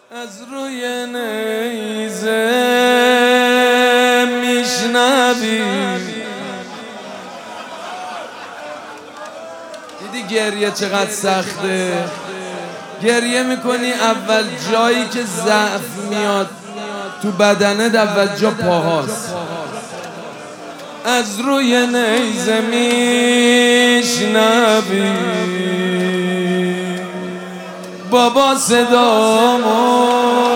از روی نیزه میشنوی. دیدی گریه چقدر سخته؟ گریه میکنی اول جایی که ضعف میاد تو بدنت اول جا پاهاست. از روی نیزه میشنوی بابا صدامو.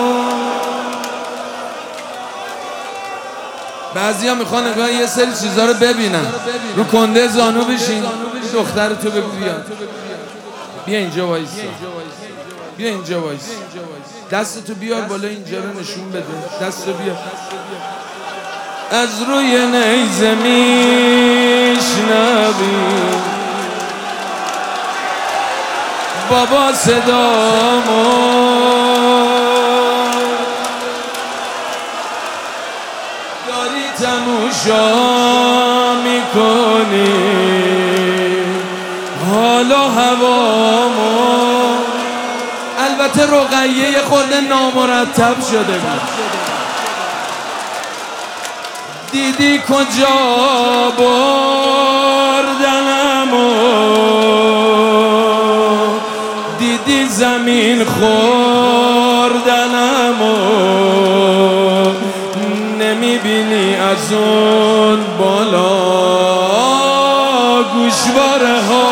بعضی ها میخوان نگاه یه سری چیزا رو ببینن، رو کنده زانو بشین. دختر تو بگو بیاد، بیا اینجا وایسا، بیا اینجا وایسا، دستتو بیار بالا اینجا رو نشون بده، دستو بیار. از روی نیزه میشنوی بابا صدامو. داری تماشا میکنی حال و هوامو. البته رقیه یه خورده نامرتب شده بود. دیدی کجا بردنمو، دیدی زمین خوردنمو. نمیبینی از اون بالا گوشواره ها.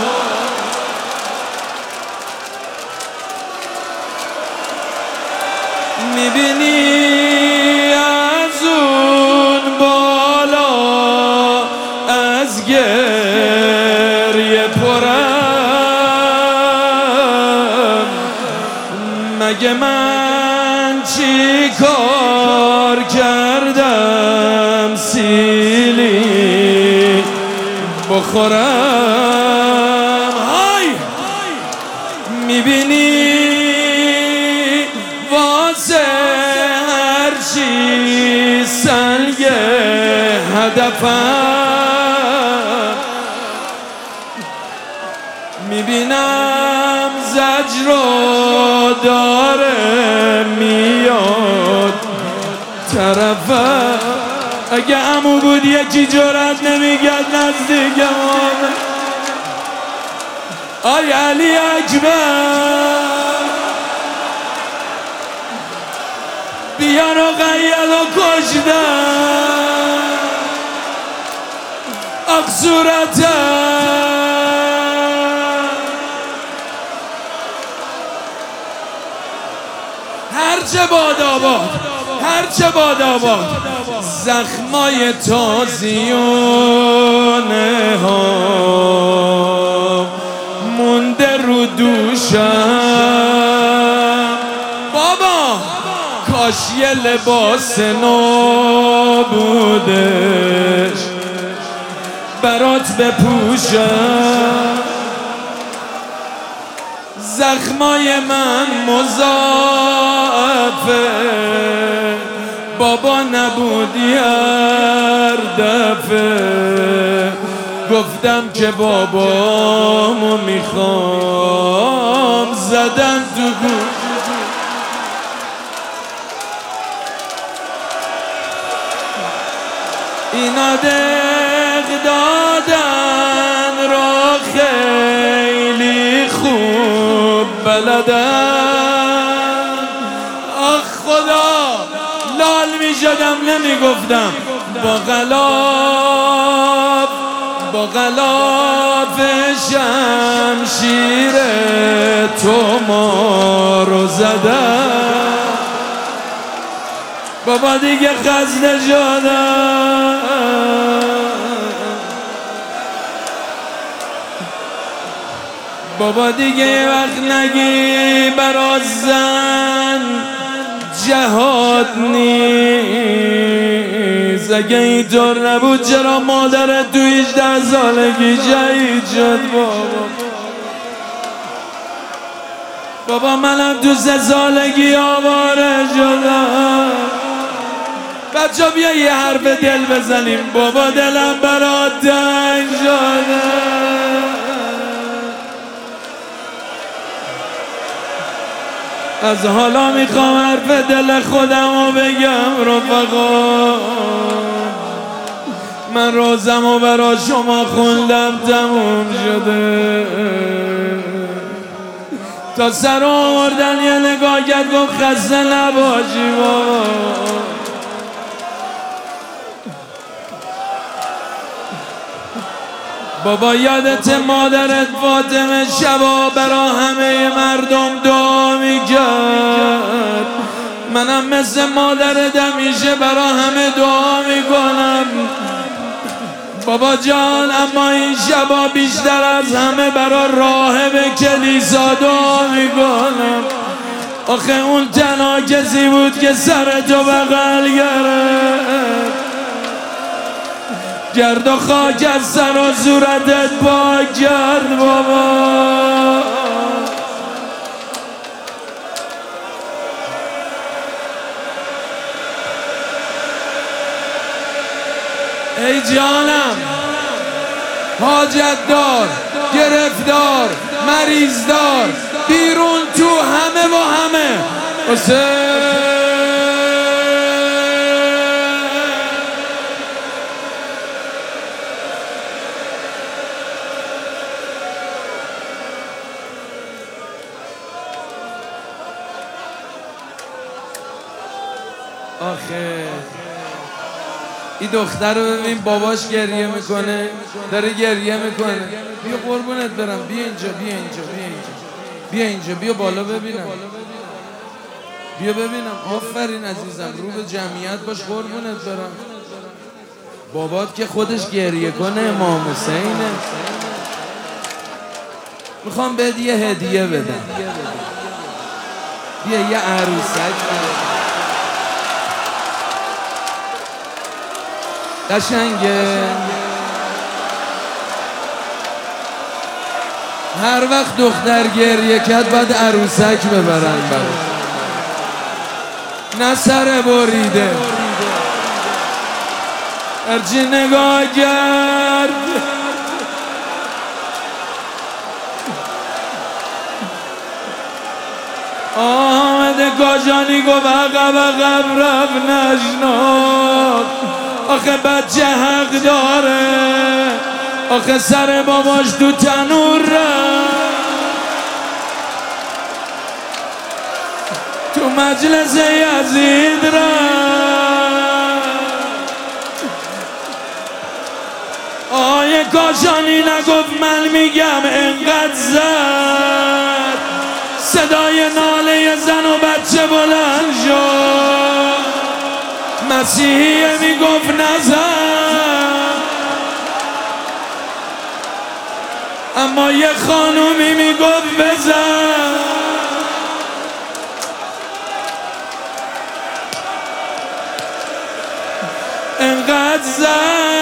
میبینی از اون بالا از گریه پرم. مگه من چی کار کردم سیلی بخورم؟ های میبینی واسه هر چی سنگ هدفم. میبینم زجر رو داره میاد طرفم. اگه عمو بود یکی جرأت نمیگرد نزدیکم. آی علی اکبر بیا رقیه رو کشتن آخ صورتم. هرچه باد آباد، هرچه باد آباد. زخمای تازیانه ها مونده رو دوشم. بابا کاش یه لباس نو بودش برات بپوشم. زخمای من مضاعفه بابا نبودی هر دفعه. گفتم که بابامو میخوام زدن تو گوش. اینا دق دادن را خیلی خوب بلدن. آخ خدا لال می شدم نمیگفتم. با غلاف شمشیر تو ما رو زدن. بابا دیگه خسته شدم. بابا دیگه یه وقت نگی برا زن جهاد نیست. اگه اینطور نبود چرا مادرت تو 18 سالگی شهید شد؟ بابا منم تو 3 سالگی آواره شدم. بچه بیا یه حرف دل بزنیم. بابا دلم برات تنگ شده. از حالا میخوام حرف دل خودمو بگم رفقا. من روزمو برا شما خوندم تموم شده. تا سر آوردن یه نگاه کرد گفت خسته نباشی بابا. بابا یادت مادرت فاطمه شبا برا همه مردم دعا میکرد. منم مثل مادرت همیشه برا همه دعا میکنم بابا جان، اما این شبا بیشتر از همه برا راهب کلیسا دعا میکنم. آخه اون تنها کسی بود که سرتو بغل گرفت، گرد و خاک از سر و صورتت پاک کرد بابا. ای جانم، حاجت دار، گرفتار، مریض دار، بیرون تو همه و همه حسین. آخه این دختر رو ببین، باباش گریه میکنه، داره گریه میکنه. بیا قربونت برم، بیا اینجا، بیا اینجا، بیا اینجا، بیا اینجا، بیا بالا ببینم، بیا ببینم. آفرین عزیزم، رو به جمعیت باش، قربونت برم. بابات که خودش گریه کنه امام حسینه. میخوام بهت یه هدیه بدم. بیا یه عروسک قشنگه. هر وقت دختر گریه کرد باید عروسک ببرن براش، نه سر بریده. هرچی نگاه کرد آمد کاشانی گفت عقب عقب رفت نشناخت. آخه بچه حق داره، آخه سر باباش تو تنور رفت، تو مجلس یزید رفت. آیه کاشانی نگفت من میگم انقدر زد، صدای ناله زن و بچه بلند شد. مسیحیه میگفت نزن، اما یه خانومی میگفت بزن. انقدر زد